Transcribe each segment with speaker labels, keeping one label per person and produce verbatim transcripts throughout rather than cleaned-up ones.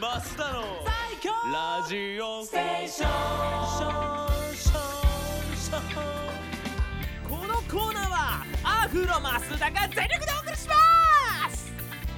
Speaker 1: マスダの最強ラジオステーション。このコーナーはアフロ増田が全力でお送りします。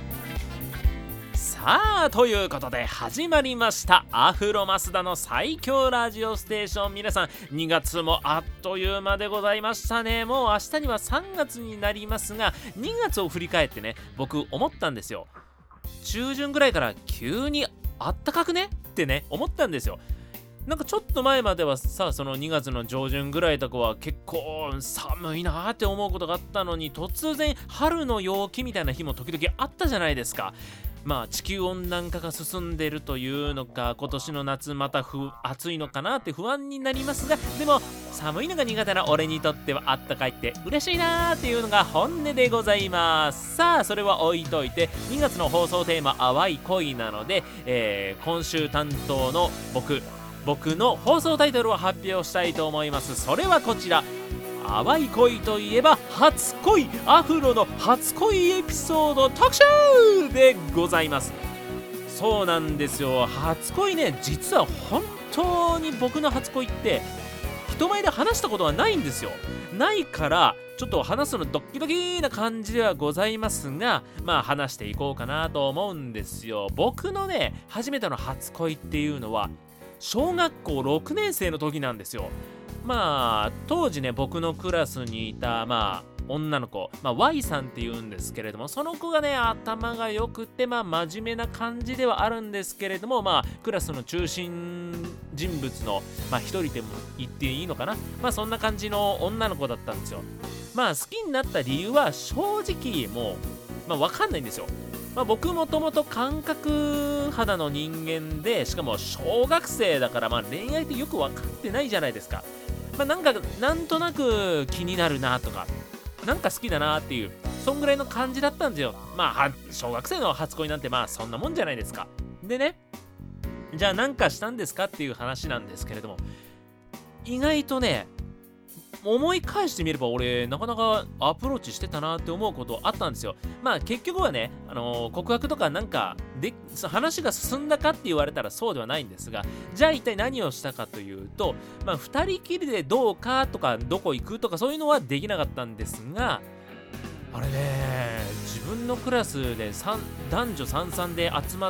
Speaker 1: さあ、ということで始まりましたアフロ増田の最強ラジオステーション。皆さん、にがつもあっという間でございましたね。もう明日にはさんがつになりますが、にがつを振り返ってね、僕思ったんですよ。中旬ぐらいから急にあったかくねってね思ったんですよ。なんかちょっと前まではさ、そのにがつの上旬ぐらいとかは結構寒いなーって思うことがあったのに、突然春の陽気みたいな日も時々あったじゃないですか。まあ地球温暖化が進んでるというのか、今年の夏またふ暑いのかなって不安になりますが、でも寒いのが苦手な俺にとってはあったかいって嬉しいなーっていうのが本音でございます。さあ、それは置いといて、にがつの放送テーマ淡い恋なので、えー、今週担当の僕僕の放送タイトルを発表したいと思います。それはこちら、淡い恋といえば初恋、アフロの初恋エピソード特集でございます。そうなんですよ、初恋ね、実は本当に僕の初恋って人前で話したことはないんですよ。ないからちょっと話すのドッキドキな感じではございますが、まあ話していこうかなと思うんですよ。僕のね、初めての初恋っていうのは小学校ろくねん生の時なんですよ。まあ当時ね、僕のクラスにいたまあ女の子、まあ、Y さんっていうんですけれども、その子がね、頭が良くてまあ真面目な感じではあるんですけれども、まあクラスの中心人物のまあ一人でも言っていいのかな、まあそんな感じの女の子だったんですよ。まあ好きになった理由は正直もうまあ分かんないんですよ。まあ、僕もともと感覚肌の人間で、しかも小学生だから、まあ恋愛ってよく分かってないじゃないですか。まあなんかなんとなく気になるなとか、なんか好きだなっていう、そんぐらいの感じだったんですよ。まあ小学生の初恋なんてまあそんなもんじゃないですか。でね、じゃあ何かしたんですかっていう話なんですけれども、意外とね、思い返してみれば俺なかなかアプローチしてたなって思うことあったんですよ。まあ結局はね、あのー、告白とかなんかで話が進んだかって言われたらそうではないんですが、じゃあ一体何をしたかというと、まあふたりきりでどうかとかどこ行くとかそういうのはできなかったんですが、あれね、自分のクラスで男女さんさんで集まって、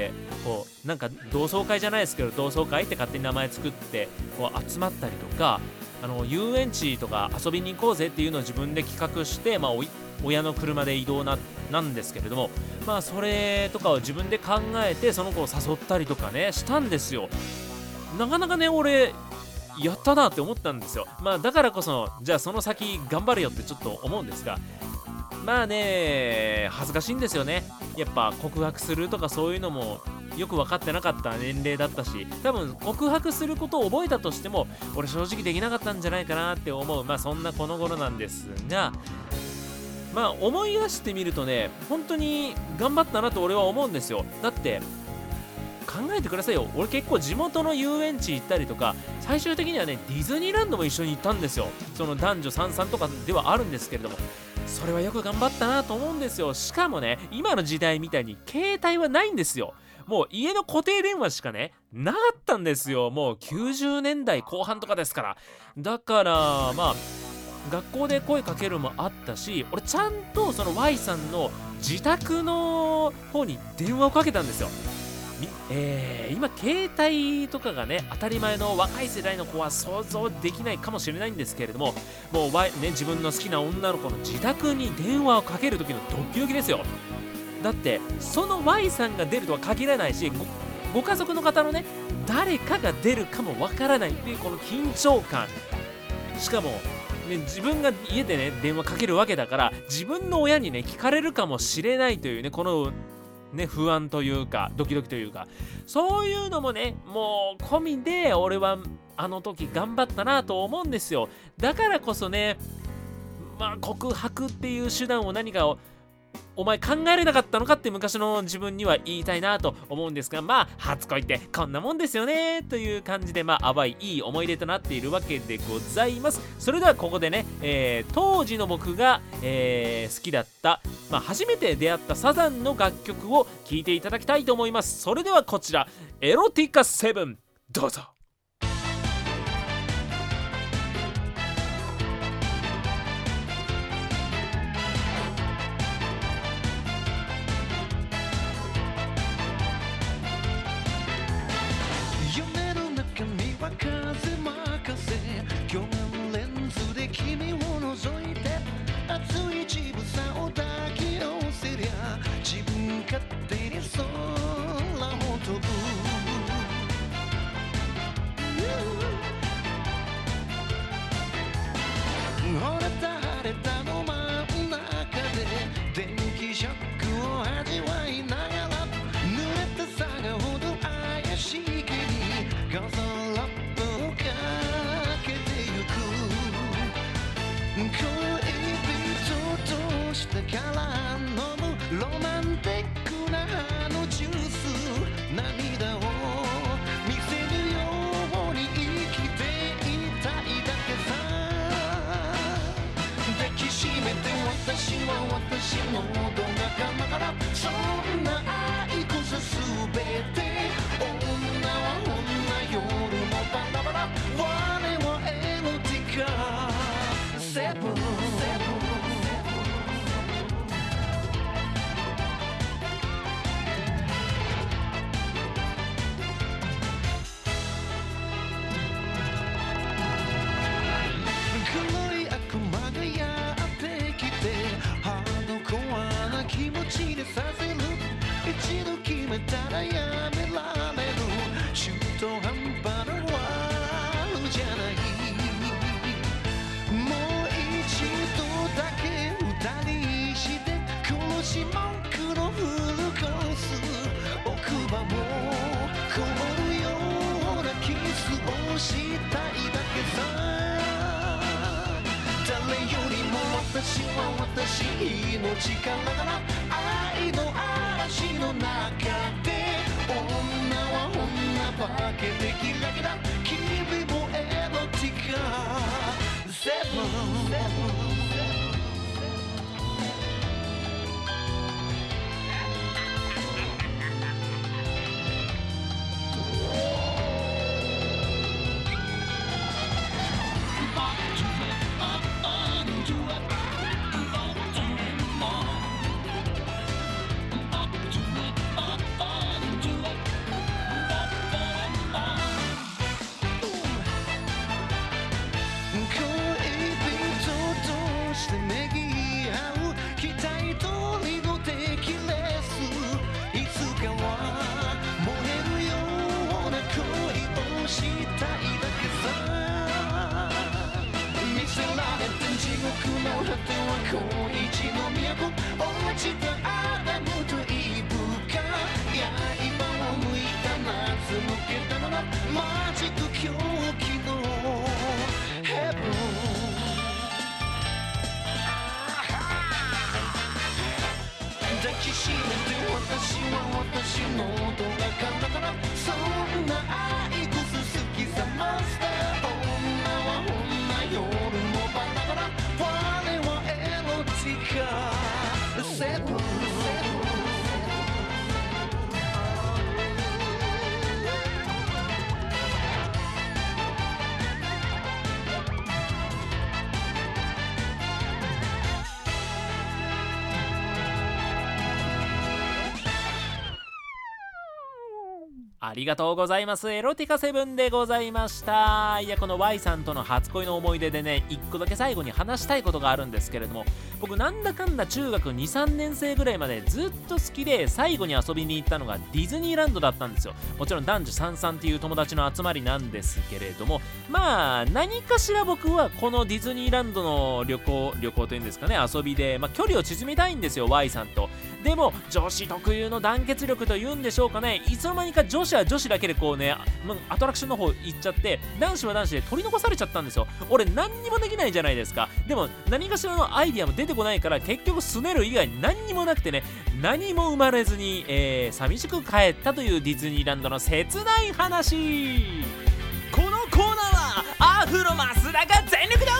Speaker 1: こうなんか同窓会じゃないですけど、同窓会って勝手に名前作ってこう集まったりとか、あの遊園地とか遊びに行こうぜっていうのを自分で企画して、まあ、おい親の車で移動 な, なんですけれども、まあそれとかを自分で考えてその子を誘ったりとかねしたんですよ。なかなかね、俺やったなって思ったんですよ。まあだからこそ、じゃあその先頑張れよってちょっと思うんですが、まあね、恥ずかしいんですよね。やっぱ告白するとかそういうのもよく分かってなかった年齢だったし、多分告白することを覚えたとしても俺正直できなかったんじゃないかなって思う、まあそんなこの頃なんですが、まあ思い出してみるとね、本当に頑張ったなと俺は思うんですよ。だって考えてくださいよ、俺結構地元の遊園地行ったりとか、最終的にはねディズニーランドも一緒に行ったんですよ。その男女さんさんとかではあるんですけれども、それはよく頑張ったなと思うんですよ。しかもね、今の時代みたいに携帯はないんですよ。もう家の固定電話しかねなかったんですよ。もうきゅうじゅうねんだいこう半とかですから。だからまあ学校で声かけるもあったし、俺ちゃんとその Y さんの自宅の方に電話をかけたんですよ。えー、今携帯とかがね当たり前の若い世代の子は想像できないかもしれないんですけれども、もう、y ね、自分の好きな女の子の自宅に電話をかける時のドッキドキですよ。だってその Y さんが出るとは限らないし、 ご, ご家族の方のね誰かが出るかもわからないっていうこの緊張感。しかもね、自分が家でね電話かけるわけだから、自分の親にね聞かれるかもしれないというね、このね不安というかドキドキというか、そういうのもねもう込みで俺はあの時頑張ったなと思うんですよ。だからこそね、まあ告白っていう手段を何かをお前考えれなかったのかって昔の自分には言いたいなと思うんですが、まあ初恋ってこんなもんですよねという感じで、まあ淡いいい思い出となっているわけでございます。それではここでね、えー、当時の僕が、えー、好きだった、まあ、初めて出会ったサザンの楽曲を聴いていただきたいと思います。それではこちら、エロティカセブン、どうぞ。ありがとうございます。エロティカセブンでございました。いや、この Y さんとの初恋の思い出でね、一個だけ最後に話したいことがあるんですけれども、僕なんだかんだ中学 にさんねん生ぐらいまでずっと好きで、最後に遊びに行ったのがディズニーランドだったんですよ。もちろん男女さんさんっていう友達の集まりなんですけれども、まあ何かしら僕はこのディズニーランドの旅行旅行というんですかね、遊びで、まあ、距離を縮めたいんですよ、 Y さんと。 でも女子特有の団結力というんでしょうかね、いつの間にか女子は女子だけでこうね、アトラクションの方行っちゃって、男子は男子で取り残されちゃったんですよ。俺何にもできないじゃないですか。でも何かしらのアイディアも出てこないから、結局すねる以外に何にもなくてね、何も生まれずに、えー、寂しく帰ったというディズニーランドの切ない話。このコーナーはアフロ増田が全力で